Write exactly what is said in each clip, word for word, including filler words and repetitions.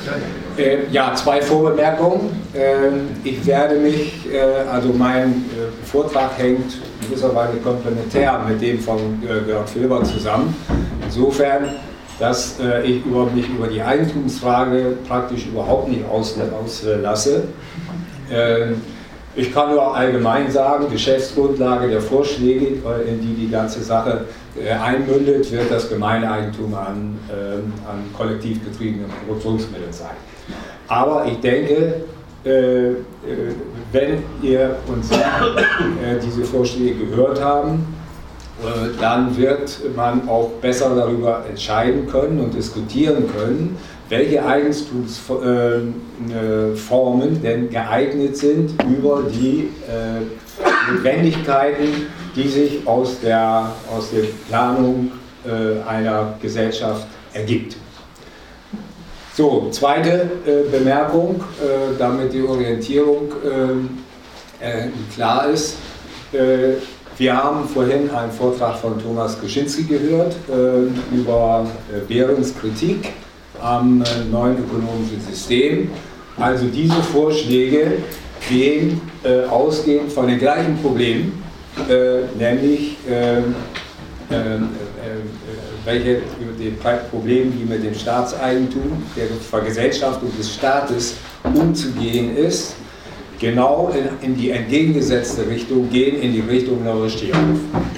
Äh, ja, zwei Vorbemerkungen. Ähm, ich werde mich, äh, also mein äh, Vortrag hängt gewisserweise komplementär mit dem von äh, Georg Filbert zusammen. Insofern, dass äh, ich über, mich über die Eigentumsfrage praktisch überhaupt nicht auslasse. Äh, ich kann nur allgemein sagen, Geschäftsgrundlage der Vorschläge, in die die ganze Sache äh, einmündet, wird das Gemeineigentum an, äh, an kollektiv betriebenen Produktionsmitteln sein. Aber ich denke, äh, äh, wenn ihr uns äh, diese Vorschläge gehört haben, äh, dann wird man auch besser darüber entscheiden können und diskutieren können, welche Eigentumsformen äh, denn geeignet sind über die äh, Notwendigkeiten, die sich aus der, aus der Planung äh, einer Gesellschaft ergibt. So, zweite äh, Bemerkung, äh, damit die Orientierung äh, äh, klar ist. Äh, wir haben vorhin einen Vortrag von Thomas Kaczynski gehört äh, über äh, Behrens Kritik am äh, neuen ökonomischen System. Also diese Vorschläge gehen äh, ausgehend von den gleichen Problemen, äh, nämlich äh, äh, äh, welche die Probleme, die mit dem Staatseigentum, der Vergesellschaftung des Staates umzugehen ist, genau in, in die entgegengesetzte Richtung gehen, in die Richtung der Richtigung.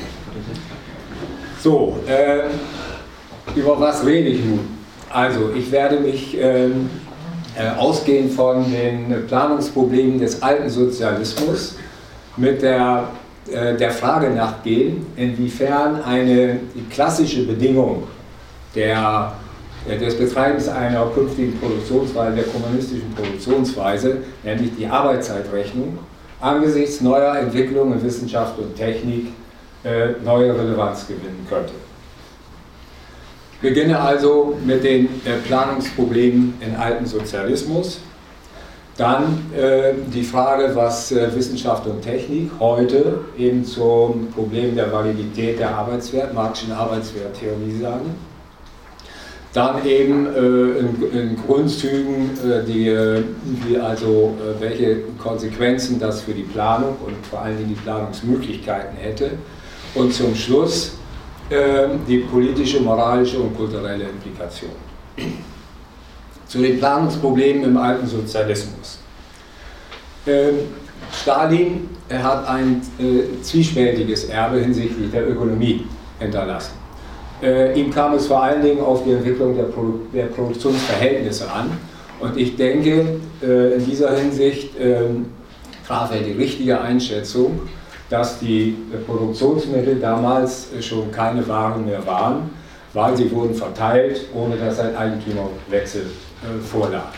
So, äh, über was rede ich nun? Also, ich werde mich äh, äh, ausgehend von den Planungsproblemen des alten Sozialismus mit der der Frage nachgehen, inwiefern eine klassische Bedingung der, des Betreibens einer künftigen Produktionsweise, der kommunistischen Produktionsweise, nämlich die Arbeitszeitrechnung, angesichts neuer Entwicklungen in Wissenschaft und Technik äh, neue Relevanz gewinnen könnte. Ich beginne also mit den äh, Planungsproblemen im alten Sozialismus. Dann äh, die Frage, was äh, Wissenschaft und Technik heute eben zum Problem der Validität der Arbeitswert, Marxischen Arbeitswerttheorie sagen. Dann eben äh, in, in Grundzügen, äh, die, die also äh, welche Konsequenzen das für die Planung und vor allen Dingen die Planungsmöglichkeiten hätte. Und zum Schluss äh, die politische, moralische und kulturelle Implikation. Zu den Planungsproblemen im alten Sozialismus. Ähm, Stalin er hat ein äh, zwiespältiges Erbe hinsichtlich der Ökonomie hinterlassen. Äh, ihm kam es vor allen Dingen auf die Entwicklung der, Produ der Produktionsverhältnisse an. Und ich denke, äh, in dieser Hinsicht äh, traf er die richtige Einschätzung, dass die äh, Produktionsmittel damals äh, schon keine Waren mehr waren, weil sie wurden verteilt, ohne dass ein Eigentümerwechsel äh, vorlag.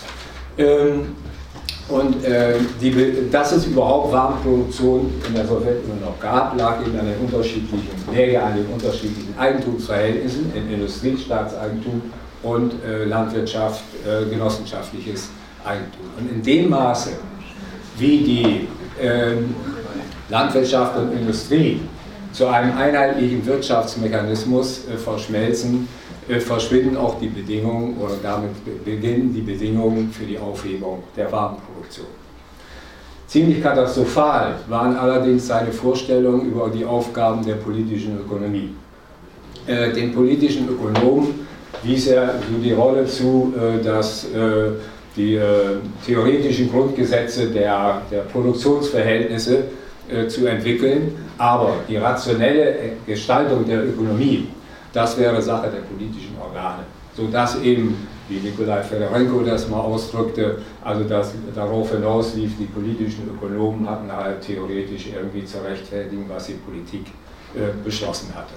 Ähm, und äh, die, dass es überhaupt Warenproduktion in der Sowjetunion noch gab, lag eben an den unterschiedlichen, läge an den unterschiedlichen Eigentumsverhältnissen in Industrie, Staatseigentum und äh, Landwirtschaft, äh, genossenschaftliches Eigentum. Und in dem Maße, wie die äh, Landwirtschaft und Industrie zu einem einheitlichen Wirtschaftsmechanismus äh, verschmelzen, äh, verschwinden auch die Bedingungen oder damit beginnen die Bedingungen für die Aufhebung der Warenproduktion. Ziemlich katastrophal waren allerdings seine Vorstellungen über die Aufgaben der politischen Ökonomie. Äh, den politischen Ökonomen wies er so die Rolle zu, äh, dass äh, die äh, theoretischen Grundgesetze der, der Produktionsverhältnisse äh, zu entwickeln, aber die rationelle Gestaltung der Ökonomie, das wäre Sache der politischen Organe, sodass eben, wie Nikolai Fedorenko das mal ausdrückte, also dass darauf hinaus lief, die politischen Ökonomen hatten halt theoretisch irgendwie zu rechtfertigen, was die Politik äh, beschlossen hatte.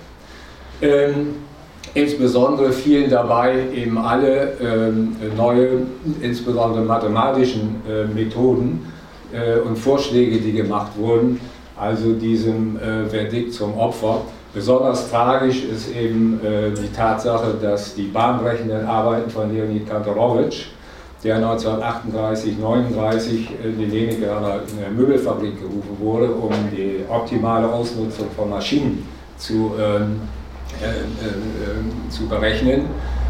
Ähm, insbesondere fielen dabei eben alle ähm, neue, insbesondere mathematischen äh, Methoden äh, und Vorschläge, die gemacht wurden, also diesem äh, Verdikt zum Opfer. Besonders tragisch ist eben äh, die Tatsache, dass die bahnbrechenden Arbeiten von Leonid Kantorowitsch, der neunzehnhundertachtunddreißig neununddreißig in die Leningrader Möbelfabrik gerufen wurde, um die optimale Ausnutzung von Maschinen zu, ähm, äh, äh, zu berechnen,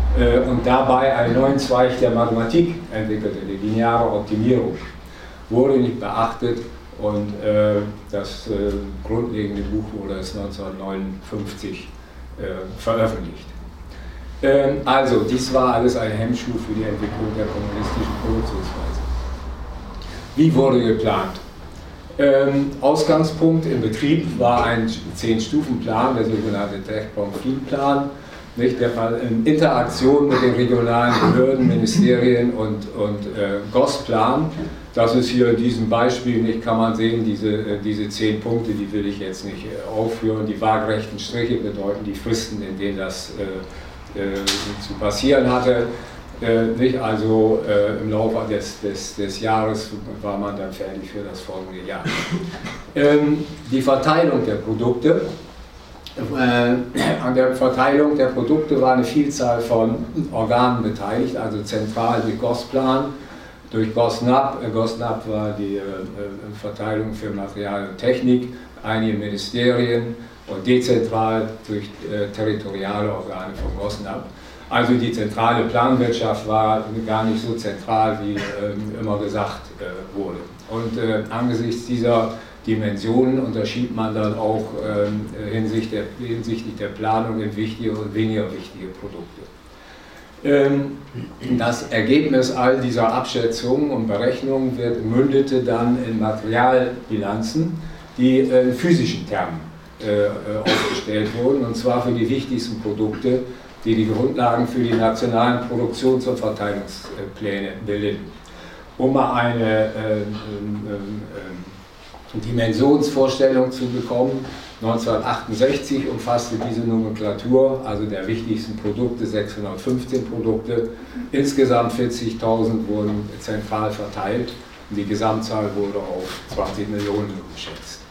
äh, und dabei einen neuen Zweig der Mathematik entwickelte, die lineare Optimierung. Wurde nicht beachtet und äh, das äh, grundlegende Buch wurde erst neunzehnhundertneunundfünfzig äh, veröffentlicht. Ähm, also, dies war alles ein Hemmschuh für die Entwicklung der kommunistischen Produktionsweise. Wie wurde geplant? Ähm, Ausgangspunkt im Betrieb war ein Zehn-Stufen-Plan, der sogenannte Techt-Bonfil-Plan, der in Interaktion mit den regionalen Behörden, Ministerien und, und äh, G O S-Plan. Das ist hier in diesem Beispiel, nicht, kann man sehen, diese, äh, diese zehn Punkte, die will ich jetzt nicht äh, aufführen. Die waagerechten Striche bedeuten die Fristen, in denen das äh, äh, zu passieren hatte. Äh, nicht? Also äh, im Laufe des, des, des Jahres war man dann fertig für das folgende Jahr. Ähm, die Verteilung der Produkte. Äh, an der Verteilung der Produkte war eine Vielzahl von Organen beteiligt, also zentral durch G O S-Plan, durch GOSNAP. Äh, GOSNAP war die äh, Verteilung für Material und Technik, einige Ministerien und dezentral durch äh, territoriale Organe von GOSNAP. Also die zentrale Planwirtschaft war gar nicht so zentral, wie äh, immer gesagt äh, wurde. Und äh, angesichts dieser Dimensionen unterschied man dann auch äh, hinsichtlich, der, hinsichtlich der Planung in wichtige und weniger wichtige Produkte. Ähm, das Ergebnis all dieser Abschätzungen und Berechnungen wird, mündete dann in Materialbilanzen, die äh, in physischen Termen äh, aufgestellt wurden, und zwar für die wichtigsten Produkte, die die Grundlagen für die nationalen Produktions- und Verteilungspläne bilden. Um mal eine äh, äh, äh, Dimensionsvorstellung zu bekommen, neunzehnhundertachtundsechzig umfasste diese Nomenklatur, also der wichtigsten Produkte, sechshundertfünfzehn Produkte. Insgesamt vierzigtausend wurden zentral verteilt und die Gesamtzahl wurde auf zwanzig Millionen geschätzt.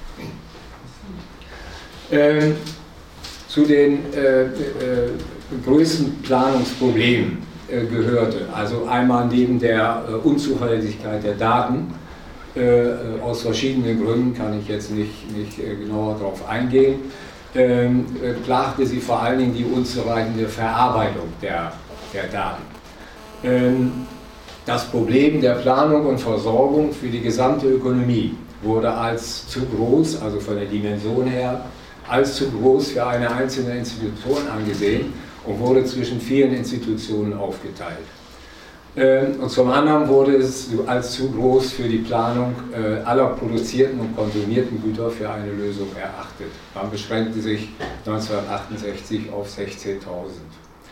Ähm, zu den äh, äh, größten Planungsproblemen äh, gehörte, also einmal neben der äh, Unzuverlässigkeit der Daten, äh, aus verschiedenen Gründen kann ich jetzt nicht, nicht äh, genauer darauf eingehen, ähm, äh, plagte sie vor allen Dingen die unzureichende Verarbeitung der, der Daten. Ähm, das Problem der Planung und Versorgung für die gesamte Ökonomie wurde als zu groß, also von der Dimension her, als zu groß für eine einzelne Institution angesehen und wurde zwischen vielen Institutionen aufgeteilt. Und zum anderen wurde es als zu groß für die Planung aller produzierten und konsumierten Güter für eine Lösung erachtet. Man beschränkte sich neunzehnhundertachtundsechzig auf sechzehntausend.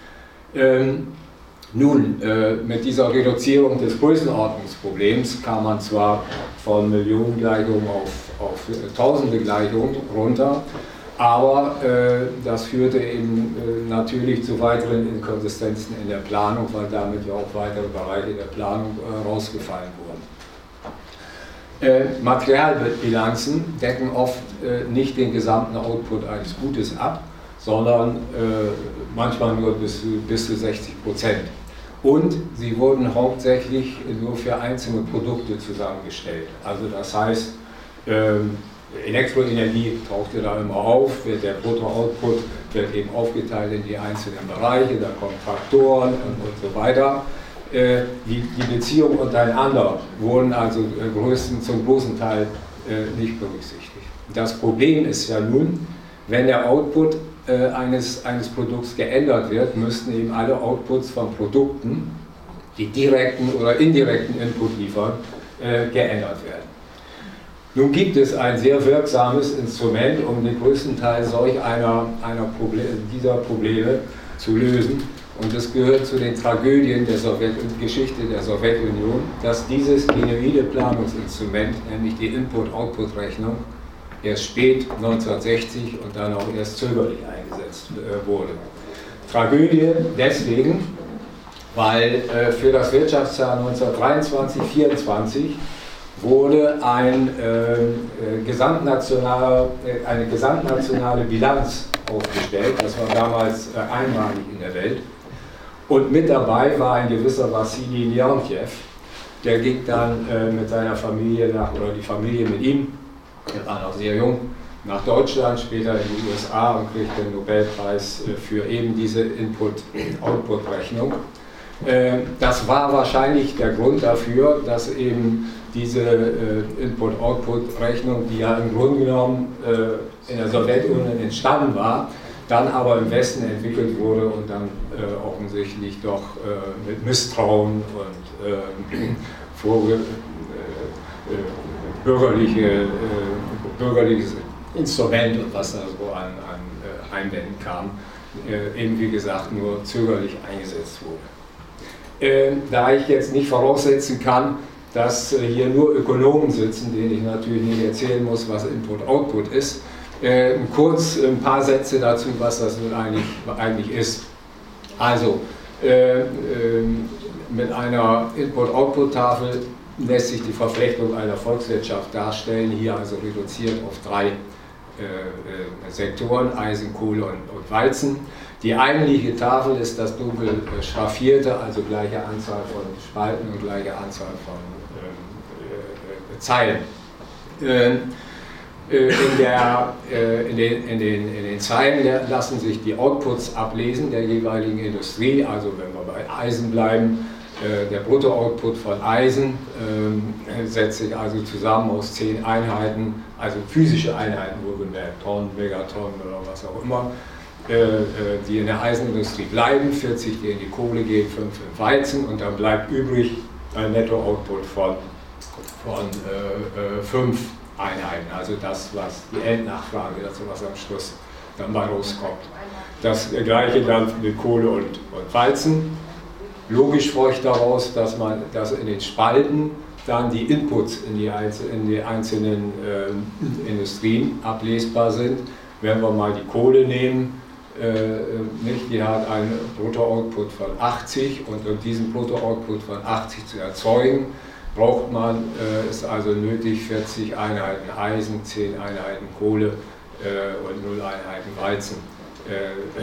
Nun, mit dieser Reduzierung des Größenordnungsproblems kam man zwar von Millionengleichungen auf, auf Tausende Gleichungen runter, aber äh, das führte eben äh, natürlich zu weiteren Inkonsistenzen in der Planung, weil damit ja auch weitere Bereiche der Planung äh, rausgefallen wurden. Äh, Materialbilanzen decken oft äh, nicht den gesamten Output eines Gutes ab, sondern äh, manchmal nur bis, bis zu sechzig Prozent. Und sie wurden hauptsächlich nur für einzelne Produkte zusammengestellt. Also das heißt, äh, Elektroenergie tauchte da immer auf, der Brutto-Output wird eben aufgeteilt in die einzelnen Bereiche, da kommen Faktoren und, und so weiter. Äh, die, die Beziehungen untereinander wurden also äh, größten, zum großen Teil äh, nicht berücksichtigt. Das Problem ist ja nun, wenn der Output äh, eines, eines Produkts geändert wird, müssten eben alle Outputs von Produkten, die direkten oder indirekten Input liefern, äh, geändert werden. Nun gibt es ein sehr wirksames Instrument, um den größten Teil solch einer, einer Proble- dieser Probleme zu lösen. Und das gehört zu den Tragödien der Sowjet- Geschichte der Sowjetunion, dass dieses genuine Planungsinstrument, nämlich die Input-Output-Rechnung, erst spät neunzehnhundertsechzig und dann auch erst zögerlich eingesetzt äh, wurde. Tragödie deswegen, weil äh, für das Wirtschaftsjahr neunzehnhundertdreiundzwanzig vierundzwanzig wurde ein, äh, gesamtnationale, äh, eine gesamtnationale Bilanz aufgestellt. Das war damals äh, einmalig in der Welt. Und mit dabei war ein gewisser Wassili Leontjew. Der ging dann äh, mit seiner Familie nach, oder die Familie mit ihm, der war noch sehr jung, nach Deutschland, später in die U S A und kriegt den Nobelpreis für eben diese Input-Output-Rechnung. Das war wahrscheinlich der Grund dafür, dass eben diese Input-Output-Rechnung, die ja im Grunde genommen in der Sowjetunion entstanden war, dann aber im Westen entwickelt wurde und dann offensichtlich doch mit Misstrauen und vor, bürgerliche, bürgerliches Instrument und was da so an, an äh, Einwänden kam, äh, eben wie gesagt nur zögerlich eingesetzt wurde. Äh, da ich jetzt nicht voraussetzen kann, dass äh, hier nur Ökonomen sitzen, denen ich natürlich nicht erzählen muss, was Input-Output ist, äh, kurz ein paar Sätze dazu, was das nun eigentlich, eigentlich ist. Also, äh, äh, mit einer Input-Output-Tafel lässt sich die Verflechtung einer Volkswirtschaft darstellen, hier also reduziert auf drei Äh, äh, Sektoren, Eisen, Kohle und, und Weizen. Die eigentliche Tafel ist das dunkel äh, schraffierte, also gleiche Anzahl von Spalten und gleiche Anzahl von äh, äh, Zeilen. Äh, äh, in, der, äh, in, den, in, den, in den Zeilen lassen sich die Outputs ablesen der jeweiligen Industrie, also wenn wir bei Eisen bleiben, der Brutto-Output von Eisen äh, setzt sich also zusammen aus zehn Einheiten, also physische Einheiten, wohlgemerkt, Tonnen, Megatonnen oder was auch immer, äh, die in der Eisenindustrie bleiben, vierzig, die in die Kohle gehen, fünf im Weizen und dann bleibt übrig ein Netto-Output von, von äh, fünf Einheiten, also das, was die Endnachfrage, das was am Schluss dann bei rauskommt. Das gleiche dann mit Kohle und, und Weizen. Logisch folgt daraus, dass, man, dass in den Spalten dann die Inputs in die, in die einzelnen äh, Industrien ablesbar sind. Wenn wir mal die Kohle nehmen, äh, nicht, die hat einen Brutto-Output von achtzig und um diesen Brutto-Output von achtzig zu erzeugen, braucht man, äh, ist also nötig, vierzig Einheiten Eisen, zehn Einheiten Kohle äh, und null Einheiten Weizen äh, äh,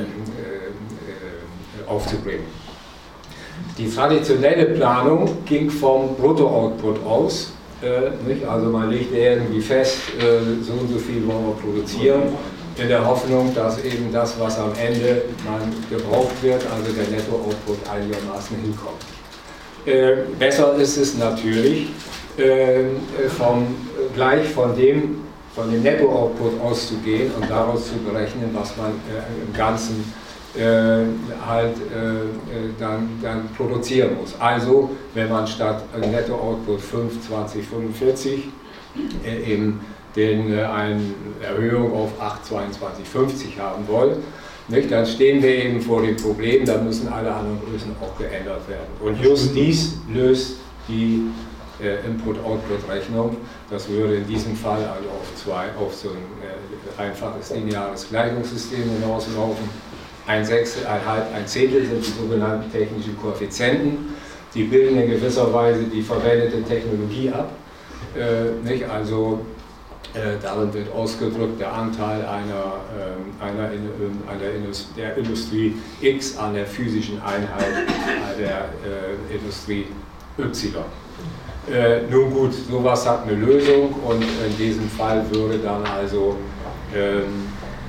äh, aufzubringen. Die traditionelle Planung ging vom Brutto-Output aus, äh, nicht? Also man legt irgendwie fest, äh, so und so viel wollen wir produzieren, in der Hoffnung, dass eben das, was am Ende man gebraucht wird, also der Netto-Output einigermaßen hinkommt. Äh, besser ist es natürlich, äh, vom, gleich von dem, von dem Netto-Output auszugehen und daraus zu berechnen, was man äh, im Ganzen Äh, halt äh, dann, dann produzieren muss. Also, wenn man statt Netto-Output fünf, zwanzig, fünfundvierzig äh, eben den, äh, eine Erhöhung auf acht, zweiundzwanzig, fünfzig haben wollen, nicht, dann stehen wir eben vor dem Problem, dann müssen alle anderen Größen auch geändert werden. Und just dies löst die äh, Input-Output-Rechnung. Das würde in diesem Fall also auf, zwei, auf so ein äh, einfaches lineares Gleichungssystem hinauslaufen. Ein Sechstel, ein Halb, ein Zehntel sind die sogenannten technischen Koeffizienten. Die bilden in gewisser Weise die verwendete Technologie ab. Äh, nicht? Also äh, darin wird ausgedrückt der Anteil einer, äh, einer, in, einer Indust der Industrie X an der physischen Einheit der äh, Industrie Y. Äh, nun gut, sowas hat eine Lösung und in diesem Fall würde dann also ähm,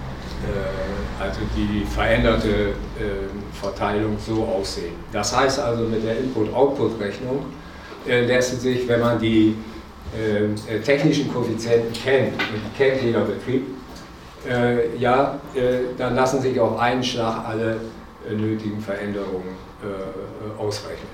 also die veränderte äh, Verteilung so aussehen. Das heißt also, mit der Input-Output-Rechnung äh, lässt sich, wenn man die äh, technischen Koeffizienten kennt, und die kennt jeder Betrieb, äh, ja, äh, dann lassen sich auf einen Schlag alle äh, nötigen Veränderungen äh, ausrechnen.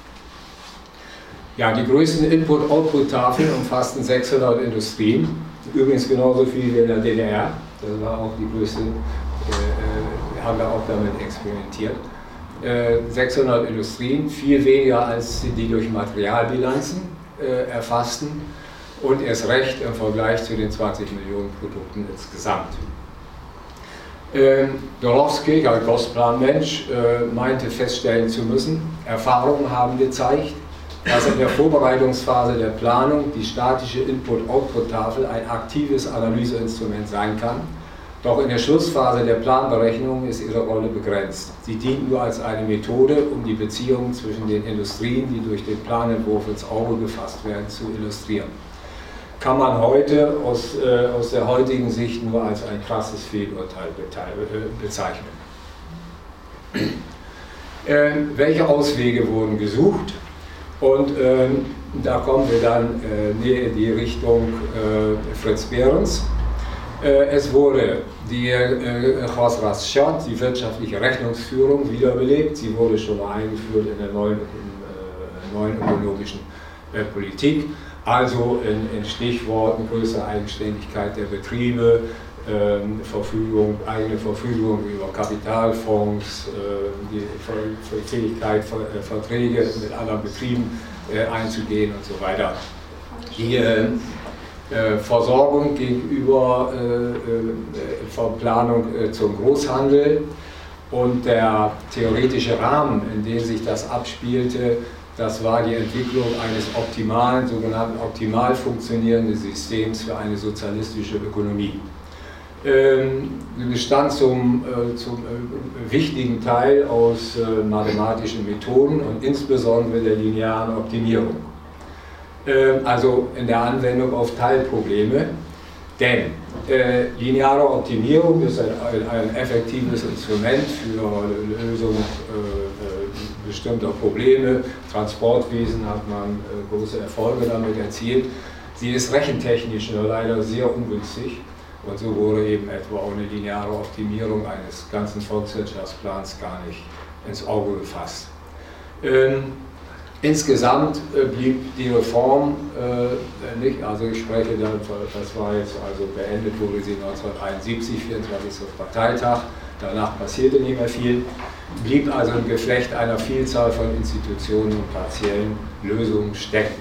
Ja, die größten Input-Output-Tafeln umfassten sechshundert Industrien, übrigens genauso viel wie in der D D R. Das war auch die größte, äh, haben wir auch damit experimentiert. Äh, sechshundert Industrien, viel weniger als die durch Materialbilanzen äh, erfassten und erst recht im Vergleich zu den zwanzig Millionen Produkten insgesamt. Äh, Dorowski, ein Kostplanmensch, äh, meinte feststellen zu müssen, Erfahrungen haben gezeigt, dass in der Vorbereitungsphase der Planung die statische Input-Output-Tafel ein aktives Analyseinstrument sein kann, doch in der Schlussphase der Planberechnung ist ihre Rolle begrenzt. Sie dient nur als eine Methode, um die Beziehungen zwischen den Industrien, die durch den Planentwurf ins Auge gefasst werden, zu illustrieren. kann man heute aus, äh, aus der heutigen Sicht nur als ein krasses Fehlurteil bezeichnen. Äh, welche Auswege wurden gesucht? Und äh, da kommen wir dann äh, in die Richtung äh, Fritz Behrens. Äh, es wurde die äh, Khosras Shot, die wirtschaftliche Rechnungsführung, wiederbelebt. Sie wurde schon mal eingeführt in der neuen, äh, neuen ökonomischen äh, Politik. Also in, in Stichworten größere Eigenständigkeit der Betriebe, ähm, Verfügung, eigene Verfügung über Kapitalfonds, äh, die Fähigkeit, äh, Verträge mit anderen Betrieben äh, einzugehen und so weiter. Die äh, äh, Versorgung gegenüber äh, äh, Verplanung äh, zum Großhandel und der theoretische Rahmen, in dem sich das abspielte, das war die Entwicklung eines optimalen, sogenannten optimal funktionierenden Systems für eine sozialistische Ökonomie. Ähm, bestand zum, äh, zum äh, wichtigen Teil aus äh, mathematischen Methoden und insbesondere der linearen Optimierung. Ähm, also in der Anwendung auf Teilprobleme, denn äh, lineare Optimierung ist ein, ein, ein effektives Instrument für Lösung äh, bestimmter Probleme. Transportwesen hat man äh, große Erfolge damit erzielt. Sie ist rechentechnisch nur leider sehr ungünstig und so wurde eben etwa auch eine lineare Optimierung eines ganzen Volkswirtschaftsplans gar nicht ins Auge gefasst. Ähm, insgesamt äh, blieb die Reform äh, nicht, also ich spreche dann, das war jetzt also beendet, wurde sie neunzehnhunderteinundsiebzig, vierundzwanzigster Parteitag, danach passierte nicht mehr viel. Blieb also im Geflecht einer Vielzahl von Institutionen und partiellen Lösungen stecken.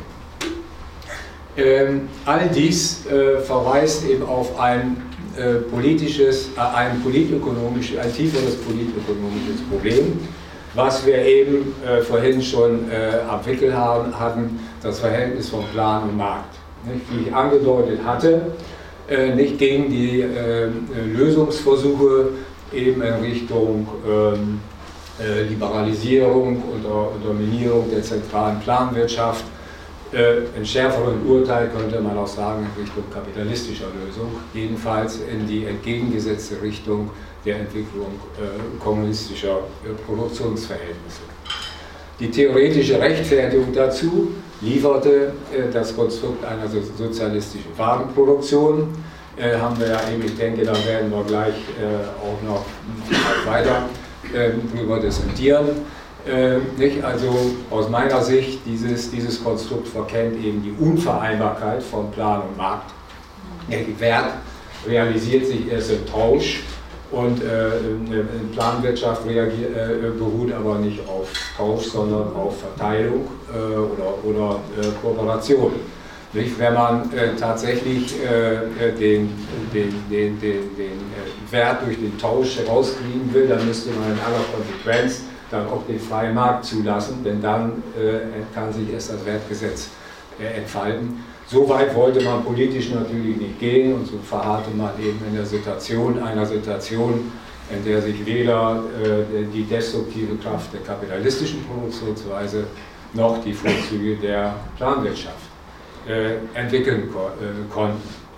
Ähm, all dies äh, verweist eben auf ein äh, politisches, äh, ein politökonomisches, ein tieferes politökonomisches Problem, was wir eben äh, vorhin schon äh, am Wickel haben, hatten, das Verhältnis von Plan und Markt. Nicht? Wie ich angedeutet hatte, äh, nicht gegen die äh, Lösungsversuche eben in Richtung ähm, äh, Liberalisierung und Unterminierung der zentralen Planwirtschaft. Äh, in schärferen Urteil könnte man auch sagen in Richtung kapitalistischer Lösung, jedenfalls in die entgegengesetzte Richtung der Entwicklung äh, kommunistischer äh, Produktionsverhältnisse. Die theoretische Rechtfertigung dazu lieferte äh, das Konstrukt einer so sozialistischen Warenproduktion. Äh, haben wir ja eben, ich denke, da werden wir gleich äh, auch noch weiter äh, drüber diskutieren. Äh, nicht? Also aus meiner Sicht, dieses, dieses Konstrukt verkennt eben die Unvereinbarkeit von Plan und Markt. Der Wert realisiert sich erst im Tausch und äh, eine Planwirtschaft reagiert, äh, beruht aber nicht auf Tausch, sondern auf Verteilung äh, oder, oder äh, Kooperation. Nicht? Wenn man äh, tatsächlich äh, den, den, den, den, den äh, Wert durch den Tausch herauskriegen will, dann müsste man in aller Konsequenz dann auch den freien Markt zulassen, denn dann äh, kann sich erst das Wertgesetz äh, entfalten. So weit wollte man politisch natürlich nicht gehen und so verharrte man eben in der Situation, einer Situation, in der sich weder äh, die destruktive Kraft der kapitalistischen Produktionsweise noch die Vorzüge der Planwirtschaft äh, entwickeln ko äh, konnten.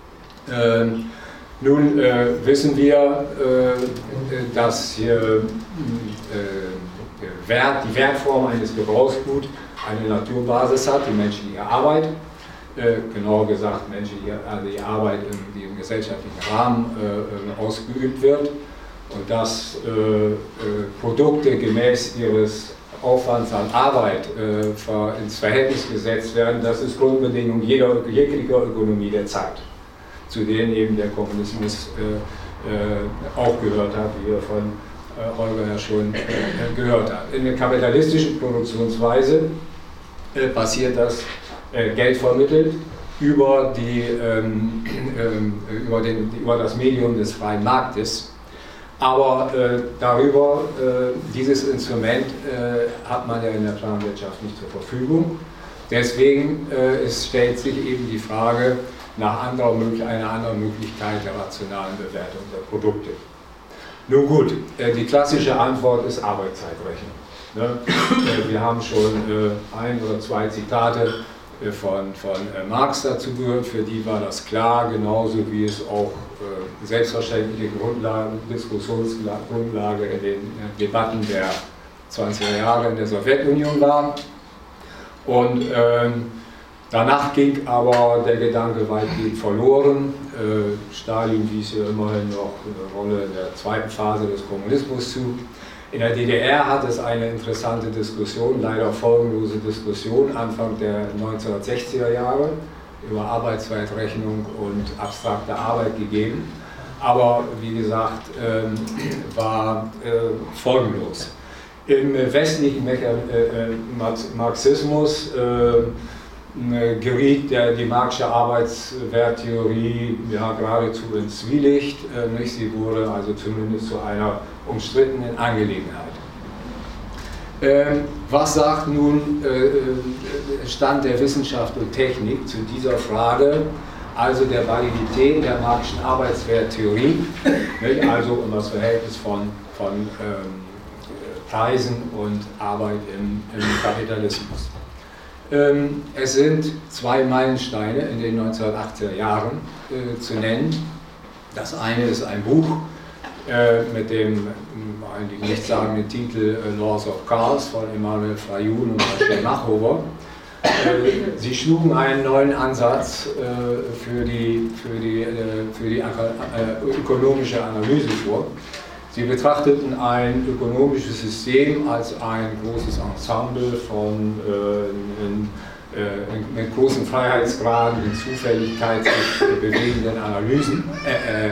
Ähm, nun äh, wissen wir, äh, dass hier äh, Wert, die Wertform eines Gebrauchsguts eine Naturbasis hat, die menschliche Arbeit, äh, genauer gesagt menschliche, also die Arbeit, in, die im gesellschaftlichen Rahmen äh, ausgeübt wird und dass äh, äh, Produkte gemäß ihres Aufwands an Arbeit äh, ins Verhältnis gesetzt werden, das ist Grundbedingung jeder, jeglicher Ökonomie der Zeit, zu denen eben der Kommunismus äh, äh, auch gehört hat, wie wir von Holger ja schon äh, gehört hat. In der kapitalistischen Produktionsweise äh, passiert das äh, Geld vermittelt über, die, ähm, äh, über, den, über das Medium des freien Marktes. Aber äh, darüber, äh, dieses Instrument äh, hat man ja in der Planwirtschaft nicht zur Verfügung. Deswegen äh, es stellt sich eben die Frage nach anderer, einer anderen Möglichkeit der rationalen Bewertung der Produkte. Nun gut, die klassische Antwort ist Arbeitszeitrechnung. Wir haben schon ein oder zwei Zitate äh, von, von äh, Marx dazu gehört. Für die war das klar, genauso wie es auch äh, selbstverständliche Grundlagen, Diskussionsgrundlage in den äh, Debatten der zwanziger Jahre in der Sowjetunion war. Und ähm, danach ging aber der Gedanke weitgehend verloren. Äh, Stalin wies ja immerhin noch eine Rolle in der zweiten Phase des Kommunismus zu. In der D D R hat es eine interessante Diskussion, leider folgenlose Diskussion, Anfang der neunzehnhundertsechziger Jahre über Arbeitswertrechnung und abstrakte Arbeit gegeben. Aber wie gesagt, ähm, war äh, folgenlos. Im westlichen Mecha äh, Marxismus äh, geriet der, die Marxische Arbeitswerttheorie ja, geradezu ins Zwielicht. Äh, nicht? Sie wurde also zumindest zu einer umstrittenen Angelegenheit. Ähm, was sagt nun äh, Stand der Wissenschaft und Technik zu dieser Frage, also der Validität der Marxischen Arbeitswerttheorie, nicht? Also um das Verhältnis von, von ähm, Preisen und Arbeit im, im Kapitalismus. Ähm, es sind zwei Meilensteine in den neunzehnhundertachtziger Jahren äh, zu nennen. Das eine ist ein Buch äh, mit dem eigentlich nichtssagenden Titel äh, Laws of Chaos von Emanuel Frayun und Rachel Machover. Äh, sie schlugen einen neuen Ansatz äh, für die, für die, äh, für die äh, ökonomische Analyse vor. Sie betrachteten ein ökonomisches System als ein großes Ensemble von äh, in, in, mit großen Freiheitsgraden, in Zufälligkeit sich bewegenden Analysen, äh, äh,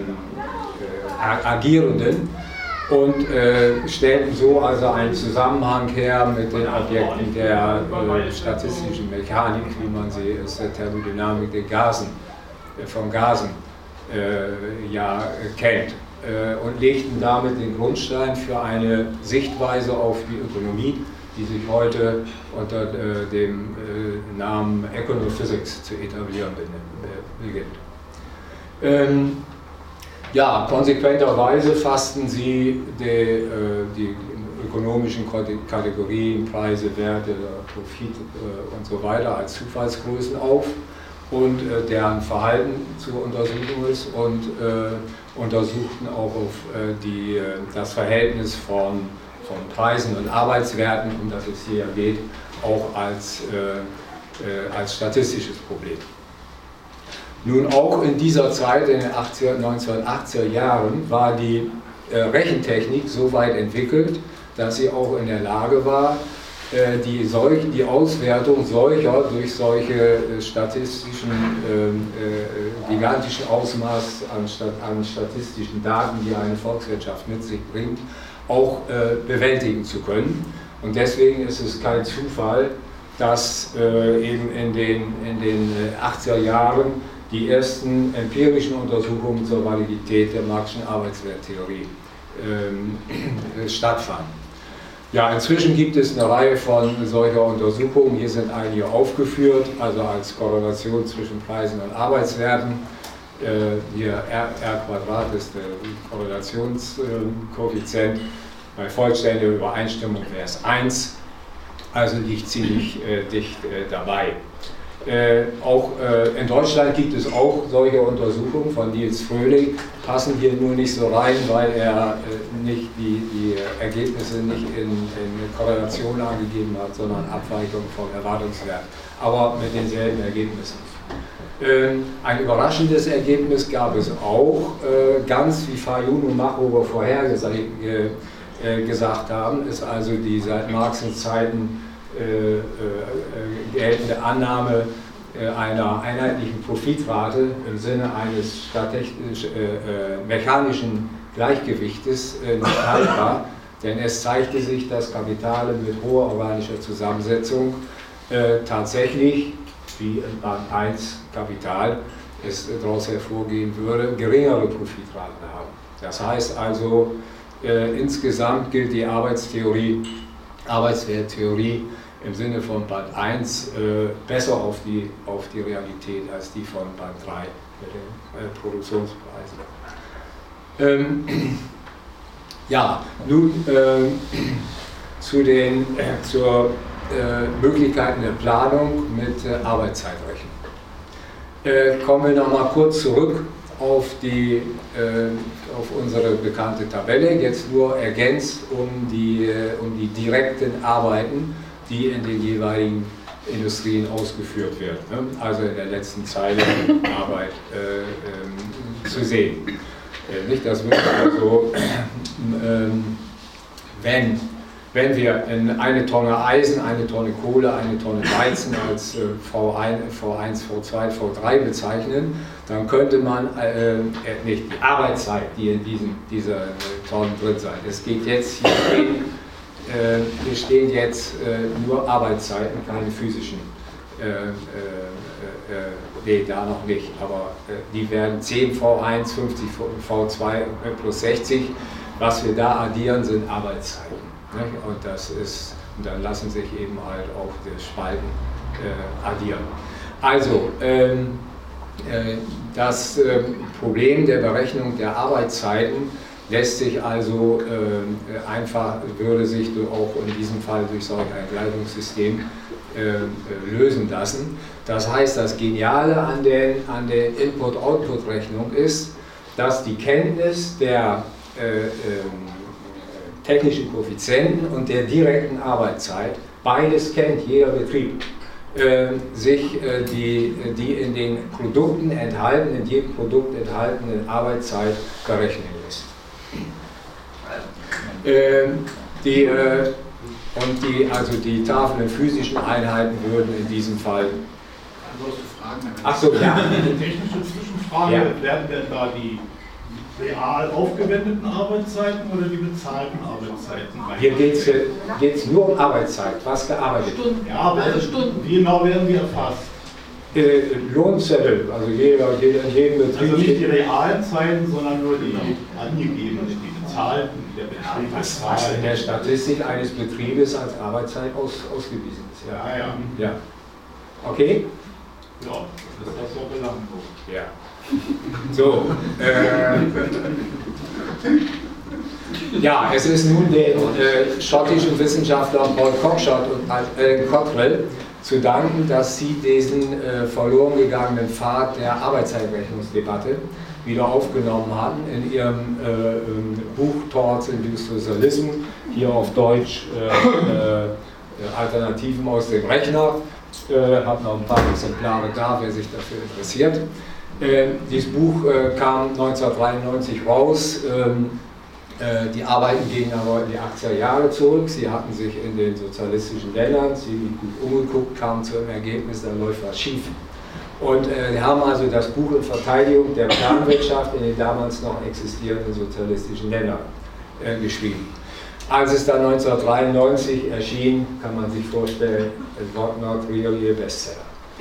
äh, agierenden und äh, stellten so also einen Zusammenhang her mit den Objekten der äh, statistischen Mechanik, wie man sie aus der Thermodynamik der Gasen, äh, von Gasen äh, ja kennt. Und legten damit den Grundstein für eine Sichtweise auf die Ökonomie, die sich heute unter äh, dem äh, Namen Econophysics zu etablieren beginnt. Ähm, ja, konsequenterweise fassten sie die, äh, die ökonomischen Kategorien, Preise, Werte, Profit äh, und so weiter als Zufallsgrößen auf und äh, deren Verhalten zu untersuchen ist und äh, untersuchten auch auf äh, die, äh, das Verhältnis von, von Preisen und Arbeitswerten, um das es hier geht, auch als, äh, äh, als statistisches Problem. Nun auch in dieser Zeit, in den neunzehnhundertachtziger Jahren, war die äh, Rechentechnik so weit entwickelt, dass sie auch in der Lage war, Die, solch, die Auswertung solcher durch solche äh, statistischen, äh, gigantischen Ausmaß an, Stat, an statistischen Daten, die eine Volkswirtschaft mit sich bringt, auch äh, bewältigen zu können. Und deswegen ist es kein Zufall, dass äh, eben in den, in den achtziger Jahren die ersten empirischen Untersuchungen zur Validität der Marxischen Arbeitswerttheorie äh, stattfanden. Ja, inzwischen gibt es eine Reihe von solcher Untersuchungen. Hier sind einige aufgeführt, also als Korrelation zwischen Preisen und Arbeitswerten. Äh, hier R, R Quadrat ist der Korrelationskoeffizient. Bei vollständiger Übereinstimmung wäre es eins, also liegt ziemlich äh, dicht äh, dabei. Äh, auch äh, in Deutschland gibt es auch solche Untersuchungen von Nils Fröhlich, passen hier nur nicht so rein, weil er äh, nicht die, die Ergebnisse nicht in, in Korrelation angegeben hat, sondern Abweichung vom Erwartungswert, aber mit denselben Ergebnissen. Ähm, ein überraschendes Ergebnis gab es auch, äh, ganz wie Frayun und Machover vorher gesagt, äh, äh, gesagt haben, ist also die seit Marxens Zeiten Äh, äh, geltende Annahme äh, einer einheitlichen Profitrate im Sinne eines statistisch, äh, äh, mechanischen Gleichgewichtes äh, nicht haltbar, denn es zeigte sich, dass Kapitale mit hoher organischer Zusammensetzung äh, tatsächlich, wie in Band eins Kapital es daraus hervorgehen würde, geringere Profitraten haben. Das heißt also, äh, insgesamt gilt die Arbeitstheorie, Arbeitswerttheorie im Sinne von Band eins äh, besser auf die, auf die Realität als die von Band drei mit den äh, Produktionspreisen. Ähm, ja, nun äh, zu den, äh, zur äh, Möglichkeiten der Planung mit äh, Arbeitszeitrechnung. Äh, kommen wir nochmal kurz zurück auf, die, äh, auf unsere bekannte Tabelle, jetzt nur ergänzt um die, äh, um die direkten Arbeiten, die in den jeweiligen Industrien ausgeführt werden. Ne? Also in der letzten Zeile Arbeit äh, äh, zu sehen. Äh, nicht, das wird also, äh, wenn Wenn wir in eine Tonne Eisen, eine Tonne Kohle, eine Tonne Weizen als äh, V eins, V eins, V zwei, V drei bezeichnen, dann könnte man äh, nicht die Arbeitszeit, die in diesen, dieser äh, Tonne drin sein. Es geht jetzt, hier stehen, äh, hier stehen jetzt äh, nur Arbeitszeiten, keine physischen. Äh, äh, äh, nee, da noch nicht, aber äh, die werden zehn V eins, fünfzig V zwei plus sechzig. Was wir da addieren, sind Arbeitszeiten. Und das ist, und dann lassen sich eben halt auch die Spalten äh, addieren. Also, ähm, äh, das äh, Problem der Berechnung der Arbeitszeiten lässt sich also äh, einfach, würde sich auch in diesem Fall durch solch ein Gleichungssystem äh, lösen lassen. Das heißt, das Geniale an der, an der Input-Output-Rechnung ist, dass die Kenntnis der äh, äh, technischen Koeffizienten und der direkten Arbeitszeit, beides kennt jeder Betrieb, äh, sich äh, die, die in den Produkten enthalten, in jedem Produkt enthaltene Arbeitszeit berechnen lässt. Äh, die, äh, und die, also die Tafeln in physischen Einheiten würden in diesem Fall. Ach so, ja. Eine technische Zwischenfrage, ja. Werden denn da die real aufgewendeten Arbeitszeiten oder die bezahlten Arbeitszeiten? Hier geht es nur um Arbeitszeit, was gearbeitet wird. Ja, aber also Stunden. Wie genau werden die erfasst? Äh, Lohnzettel, also jeder, jeder, in jedem Betrieb. Also nicht die realen Zeiten, sondern nur die angegebenen, die bezahlten, die der Betrieb was, was in der Statistik eines Betriebes als Arbeitszeit aus, ausgewiesen ist. Ja. Ah, ja. Ja. Okay? Ja, das ist das ja belanglos. Ja. So, äh, ja, es ist nun den äh, schottischen Wissenschaftlern Paul Cockshott und Alan Cottrell zu danken, dass sie diesen äh, verloren gegangenen Pfad der Arbeitszeitrechnungsdebatte wieder aufgenommen hatten in ihrem äh, Buch Towards Induced Socialism, hier auf Deutsch äh, äh, Alternativen aus dem Rechner. Ich äh, habe noch ein paar Exemplare da, wer sich dafür interessiert. Äh, dieses Buch äh, kam neunzehnhundertdreiundneunzig raus. Ähm, äh, die Arbeiten gingen aber in die achtziger Jahre zurück. Sie hatten sich in den sozialistischen Ländern ziemlich gut umgeguckt, kamen zum Ergebnis, da läuft was schief. Und äh, haben also das Buch in Verteidigung der Planwirtschaft in den damals noch existierenden sozialistischen Ländern äh, geschrieben. Als es dann neunzehnhundertdreiundneunzig erschien, kann man sich vorstellen, it was not really a bestseller.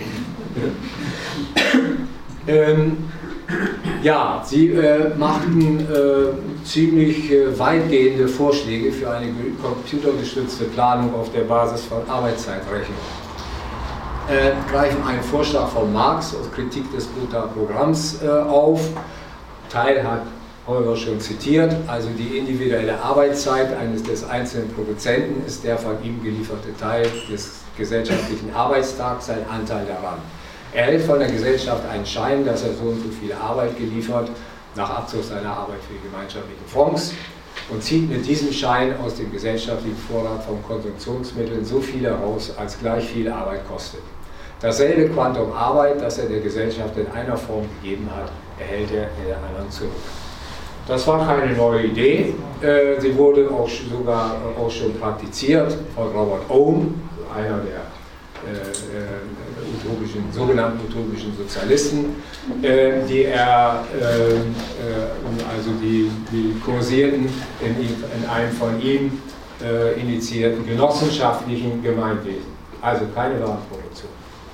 ähm, ja, sie äh, machten äh, ziemlich äh, weitgehende Vorschläge für eine computergestützte Planung auf der Basis von Arbeitszeitrechnung. Äh, greifen einen Vorschlag von Marx aus Kritik des Programms äh, auf. Teil hat Holger schon zitiert, also die individuelle Arbeitszeit eines des einzelnen Produzenten ist der von ihm gelieferte Teil des gesellschaftlichen Arbeitstags, sein Anteil daran. Er erhält von der Gesellschaft einen Schein, dass er so und so viel Arbeit geliefert, nach Abzug seiner Arbeit für die gemeinschaftlichen Fonds, und zieht mit diesem Schein aus dem gesellschaftlichen Vorrat von Konsumtionsmitteln so viel heraus, als gleich viel Arbeit kostet. Dasselbe Quantum Arbeit, das er der Gesellschaft in einer Form gegeben hat, erhält er in der anderen zurück. Das war keine neue Idee, äh, sie wurde auch sogar äh, auch schon praktiziert von Robert Owen, einer der äh, äh, utopischen, sogenannten utopischen Sozialisten, äh, die er, äh, äh, also die, die kursierten in, in einem von ihm äh, initiierten genossenschaftlichen Gemeinwesen, also keine Warenproduktion.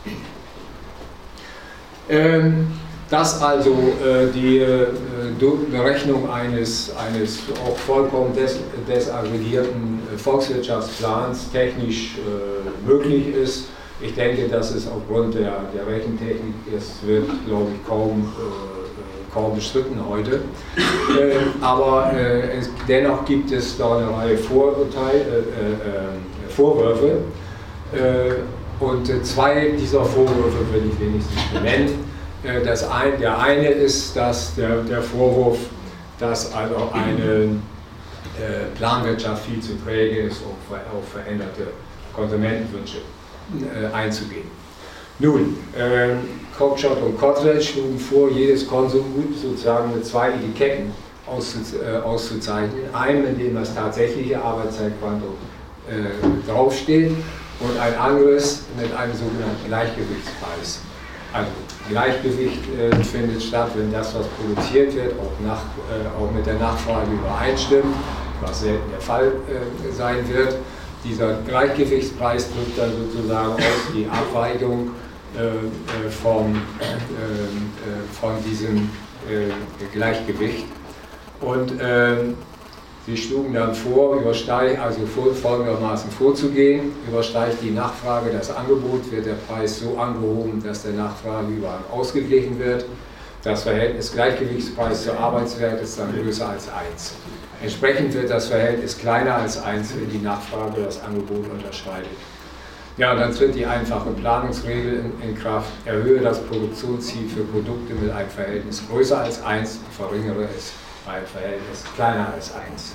Ähm, Dass also äh, die äh, Berechnung eines, eines auch vollkommen des, desaggregierten äh, Volkswirtschaftsplans technisch äh, möglich ist. Ich denke, dass es aufgrund der, der Rechentechnik, es wird, glaube ich, kaum, äh, kaum bestritten heute. Äh, aber äh, es, dennoch gibt es da eine Reihe Vorurteile, äh, äh, Vorwürfe. Und zwei dieser Vorwürfe will ich wenigstens benennen. Das ein, der eine ist, dass der, der Vorwurf, dass also eine Planwirtschaft viel zu träge ist, um auf veränderte Konsumentenwünsche einzugehen. Nun, äh, Cockshott und Cottrell schlugen vor, jedes Konsumgut sozusagen mit zwei Etiketten auszu, äh, auszuzeichnen. Einem, in dem das tatsächliche Arbeitszeitquantum äh, draufsteht, und ein anderes mit einem sogenannten Gleichgewichtspreis. Also Gleichgewicht äh, findet statt, wenn das, was produziert wird, auch, nach, äh, auch mit der Nachfrage übereinstimmt, was selten der Fall äh, sein wird. Dieser Gleichgewichtspreis drückt dann sozusagen aus die Abweichung äh, vom, äh, von diesem äh, Gleichgewicht. Und äh, sie schlugen dann vor, übersteigt, also folgendermaßen vorzugehen: Übersteigt die Nachfrage das Angebot, wird der Preis so angehoben, dass der Nachfrageüberhang ausgeglichen wird. Das Verhältnis Gleichgewichtspreis zur Arbeitswert ist dann größer als eins. Entsprechend wird das Verhältnis kleiner als eins, wenn die Nachfrage das Angebot unterschreitet. Ja, und dann tritt die einfache Planungsregel in, in Kraft: Erhöhe das Produktionsziel für Produkte mit einem Verhältnis größer als eins, verringere es bei einem Verhältnis kleiner als eins.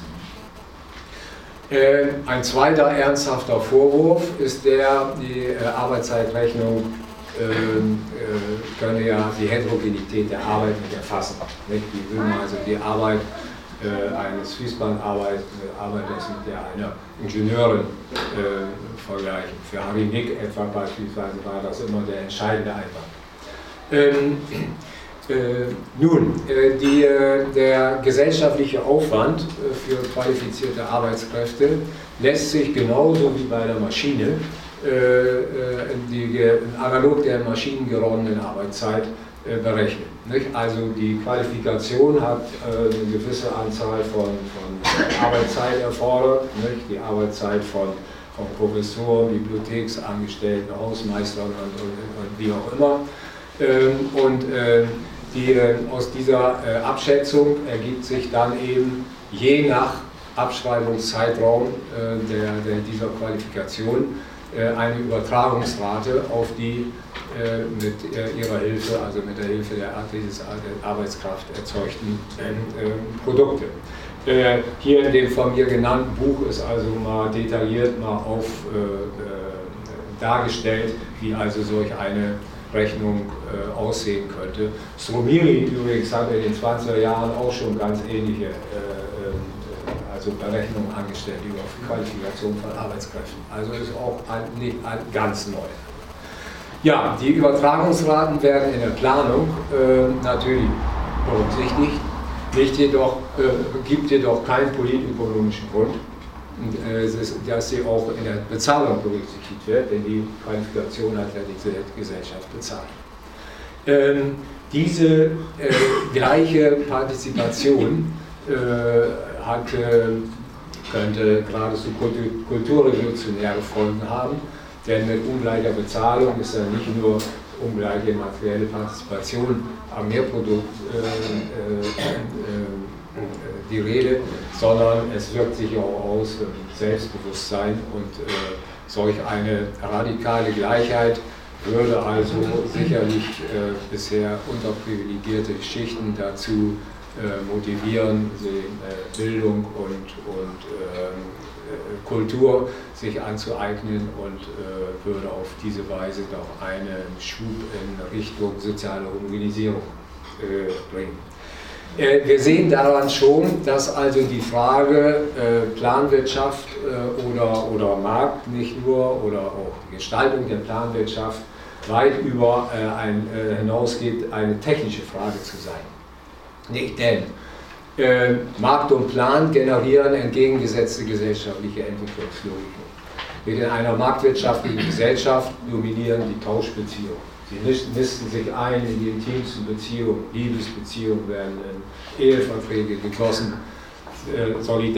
Äh, ein zweiter ernsthafter Vorwurf ist der, die äh, Arbeitszeitrechnung äh, äh, könne ja die Heterogenität der Arbeit nicht erfassen. Nicht? Die will also die Arbeit äh, eines Fließbandarbeiters mit der einer Ingenieurin äh, vergleichen. Für Harry Nick etwa beispielsweise war das immer der entscheidende Einwand. Ähm, Äh, nun, äh, die, äh, der gesellschaftliche Aufwand äh, für qualifizierte Arbeitskräfte lässt sich genauso wie bei der Maschine äh, äh, die analog der maschinengeronnenen Arbeitszeit äh, berechnen. Nicht? Also die Qualifikation hat äh, eine gewisse Anzahl von, von Arbeitszeit erfordert, nicht? Die Arbeitszeit von, von Professoren, Bibliotheksangestellten, Hausmeistern und, und, und wie auch immer. Ähm, und äh, Die, aus dieser äh, Abschätzung ergibt sich dann eben je nach Abschreibungszeitraum äh, der, der, dieser Qualifikation äh, eine Übertragungsrate auf die äh, mit äh, ihrer Hilfe, also mit der Hilfe der, der Arbeitskraft erzeugten äh, äh, Produkte. Äh, hier in dem von mir genannten Buch ist also mal detailliert mal auf äh, äh, dargestellt, wie also solch eine Rechnung äh, aussehen könnte. Stromiri übrigens hat in den zwanziger Jahren auch schon ganz ähnliche äh, äh, also Berechnungen angestellt über Qualifikation von Arbeitskräften. Also ist auch ein, nicht ein ganz neu. Ja, die Übertragungsraten werden in der Planung äh, natürlich berücksichtigt, nicht jedoch, äh, gibt jedoch keinen politökonomischen Grund, dass sie auch in der Bezahlung berücksichtigt wird, denn die Qualifikation hat ja diese Gesellschaft bezahlt. Ähm, diese äh, gleiche Partizipation äh, hat, äh, könnte geradezu kulturrevolutionäre Folgen haben, denn mit ungleicher Bezahlung ist ja nicht nur ungleiche materielle Partizipation am Mehrprodukt äh, äh, äh, die Rede, sondern es wirkt sich auch aus im Selbstbewusstsein, und äh, solch eine radikale Gleichheit würde also sicherlich äh, bisher unterprivilegierte Schichten dazu äh, motivieren, sie, äh, Bildung und, und äh, Kultur sich anzueignen, und äh, würde auf diese Weise doch einen Schub in Richtung soziale Organisierung äh, bringen. Wir sehen daran schon, dass also die Frage äh, Planwirtschaft äh, oder, oder Markt nicht nur, oder auch die Gestaltung der Planwirtschaft weit über äh, ein, äh, hinausgeht, eine technische Frage zu sein. Nicht denn äh, Markt und Plan generieren entgegengesetzte gesellschaftliche Entwicklungslogiken. In einer marktwirtschaftlichen Gesellschaft dominieren die Tauschbeziehungen. Sie nisten sich ein in die intimsten Beziehungen, Liebesbeziehungen werden in Eheverträge gegossen, äh,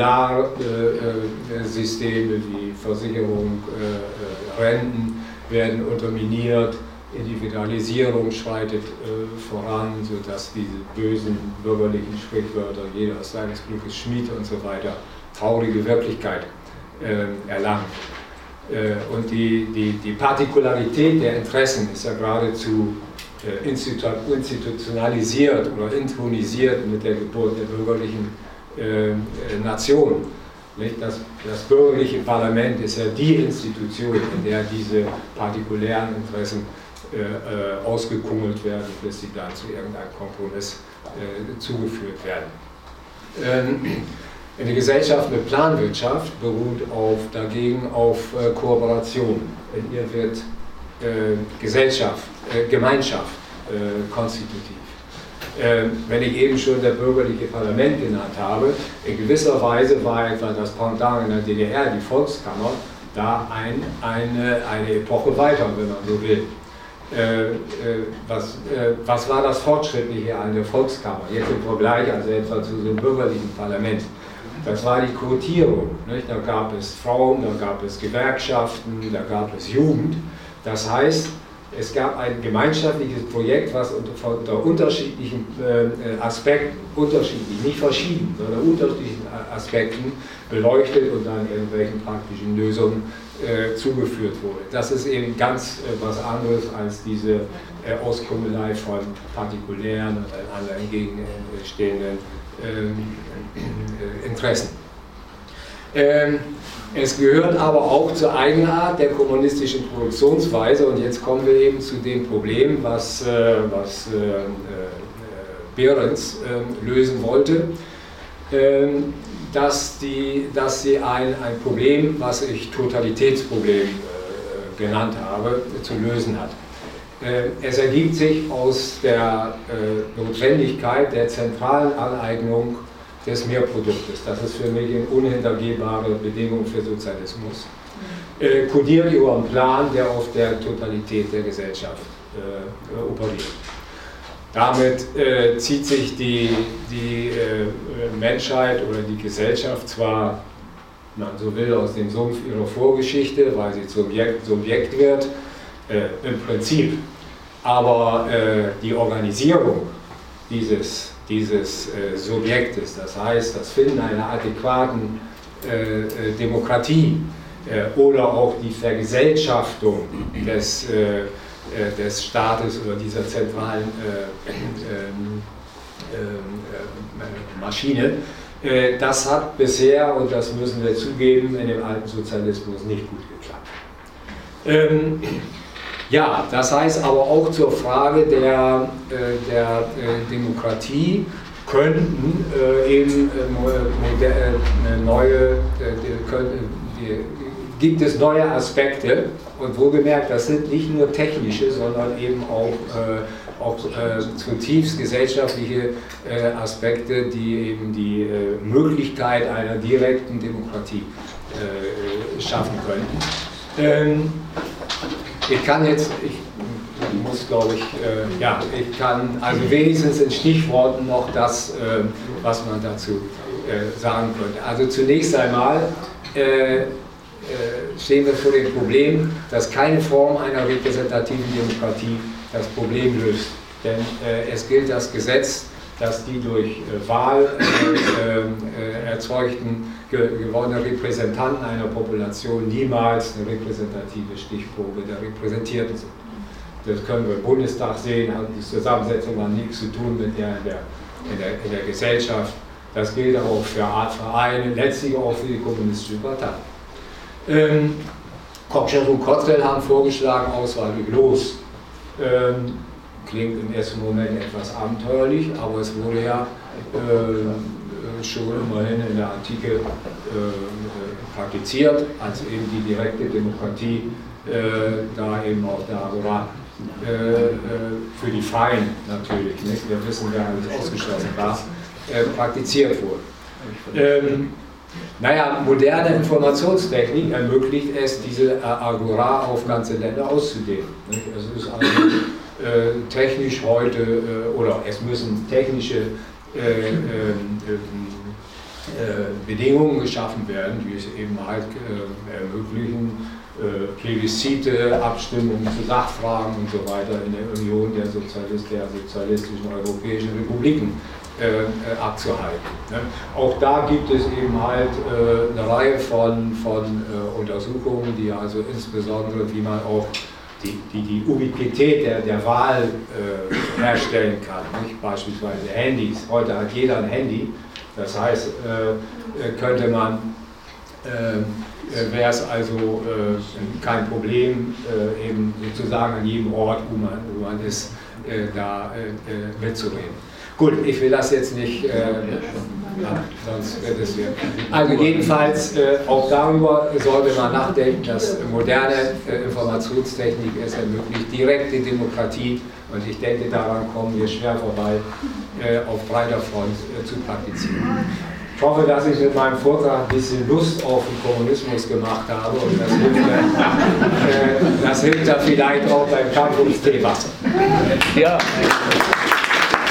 Solidarsysteme wie Versicherung, äh, Renten werden unterminiert, Individualisierung schreitet äh, voran, sodass diese bösen bürgerlichen Sprichwörter, jeder ist seines Glückes Schmied und so weiter, traurige Wirklichkeit äh, erlangen. Und die, die, die Partikularität der Interessen ist ja geradezu institutionalisiert oder intronisiert mit der Geburt der bürgerlichen Nation. Das, das bürgerliche Parlament ist ja die Institution, in der diese partikulären Interessen äh, ausgekungelt werden, bis sie dann zu irgendeinem Kompromiss äh, zugeführt werden. Ähm, eine Gesellschaft mit Planwirtschaft beruht auf, dagegen auf äh, Kooperation. In ihr wird äh, Gesellschaft, äh, Gemeinschaft äh, konstitutiv. Wenn ich eben schon das bürgerliche Parlament genannt habe, in gewisser Weise war etwa das Pendant in der D D R, die Volkskammer, da ein, eine, eine Epoche weiter, wenn man so will. Äh, äh, was, äh, was war das Fortschrittliche an der Volkskammer? Jetzt im Vergleich also etwa zu dem bürgerlichen Parlament. Das war die Quotierung. Nicht? Da gab es Frauen, da gab es Gewerkschaften, da gab es Jugend. Das heißt, es gab ein gemeinschaftliches Projekt, was unter, unter unterschiedlichen äh, Aspekten, unterschiedlich, nicht verschieden, sondern unterschiedlichen Aspekten beleuchtet und dann irgendwelchen praktischen Lösungen äh, zugeführt wurde. Das ist eben ganz äh, was anderes als diese äh, Auskungelei von partikulären und anderen entgegenstehenden äh, Interessen. Ähm, Es gehört aber auch zur Eigenart der kommunistischen Produktionsweise, und jetzt kommen wir eben zu dem Problem, was, äh, was äh, äh, Behrens äh, lösen wollte, äh, dass, die, dass sie ein, ein Problem, was ich Totalitätsproblem äh, genannt habe, zu lösen hat. Äh, es ergibt sich aus der äh, Notwendigkeit der zentralen Aneignung des Mehrproduktes. Das ist für mich eine unhintergehbare Bedingung für Sozialismus. Äh, kodiert über einen Plan, der auf der Totalität der Gesellschaft äh, operiert. Damit äh, zieht sich die, die äh, Menschheit oder die Gesellschaft zwar, wenn man so will, aus dem Sumpf ihrer Vorgeschichte, weil sie zum Subjekt, Subjekt wird, äh, im Prinzip. Aber äh, die Organisierung dieses dieses äh, Subjektes, das heißt das Finden einer adäquaten äh, äh, Demokratie äh, oder auch die Vergesellschaftung des, äh, äh, des Staates oder dieser zentralen äh, äh, äh, Maschine, äh, das hat bisher, und das müssen wir zugeben, in dem alten Sozialismus nicht gut geklappt. Ähm, Ja, das heißt aber auch zur Frage der, äh, der äh, Demokratie könnten äh, eben äh, neue, äh, können, äh, gibt es neue Aspekte, und wohlgemerkt, das sind nicht nur technische, sondern eben auch, äh, auch äh, zutiefst gesellschaftliche äh, Aspekte, die eben die äh, Möglichkeit einer direkten Demokratie äh, schaffen könnten. Ähm, Ich kann jetzt, ich muss glaube ich, äh, ja, ich kann also wenigstens in Stichworten noch das, äh, was man dazu äh, sagen könnte. Also zunächst einmal äh, äh, stehen wir vor dem Problem, dass keine Form einer repräsentativen Demokratie das Problem löst. Denn äh, es gilt das Gesetz, dass die durch äh, Wahl äh, äh, erzeugten ge gewonnenen Repräsentanten einer Population niemals eine repräsentative Stichprobe der Repräsentierten sind. Das können wir im Bundestag sehen, hat die Zusammensetzung hat nichts zu tun mit der in der, in der in der Gesellschaft. Das gilt auch für Art Vereine, letztlich auch für die kommunistische Partei. Ähm, Kopschert und Kotzell haben vorgeschlagen, Auswahl durch Los. Ähm, Klingt im ersten Moment etwas abenteuerlich, aber es wurde ja äh, schon immerhin in der Antike äh, praktiziert, als eben die direkte Demokratie äh, da eben auf der Agora äh, für die Freien natürlich, nicht? Wir wissen, wer alles ausgeschlossen war, äh, praktiziert wurde. Ähm, naja, moderne Informationstechnik ermöglicht es, diese Agora auf ganze Länder auszudehnen. Nicht? Es ist also Äh, technisch heute, äh, oder es müssen technische äh, äh, äh, Bedingungen geschaffen werden, die es eben halt äh, ermöglichen, äh, Plebiszite, Abstimmungen zu Sachfragen und so weiter in der Union der, Sozialist, der sozialistischen europäischen Republiken äh, äh, abzuhalten. Ne? Auch da gibt es eben halt äh, eine Reihe von, von äh, Untersuchungen, die also insbesondere, wie man auch die, die, die Ubiquität der, der Wahl äh, herstellen kann. Nicht? Beispielsweise Handys. Heute hat jeder ein Handy. Das heißt, äh, könnte man, äh, wäre es also äh, kein Problem, äh, eben sozusagen an jedem Ort, wo man, wo man ist, äh, da äh, mitzureden. Gut, ich will das jetzt nicht, äh, ja, sonst wird es hier. Also jedenfalls, äh, auch darüber sollte man nachdenken, dass moderne äh, Informationstechnik es ermöglicht, direkte Demokratie, und ich denke, daran kommen wir schwer vorbei, äh, auf breiter Front äh, zu praktizieren. Ich hoffe, dass ich mit meinem Vortrag ein bisschen Lust auf den Kommunismus gemacht habe, und das hilft dann, äh, das hilft dann vielleicht auch beim Kampf ums Teewasser. Ja.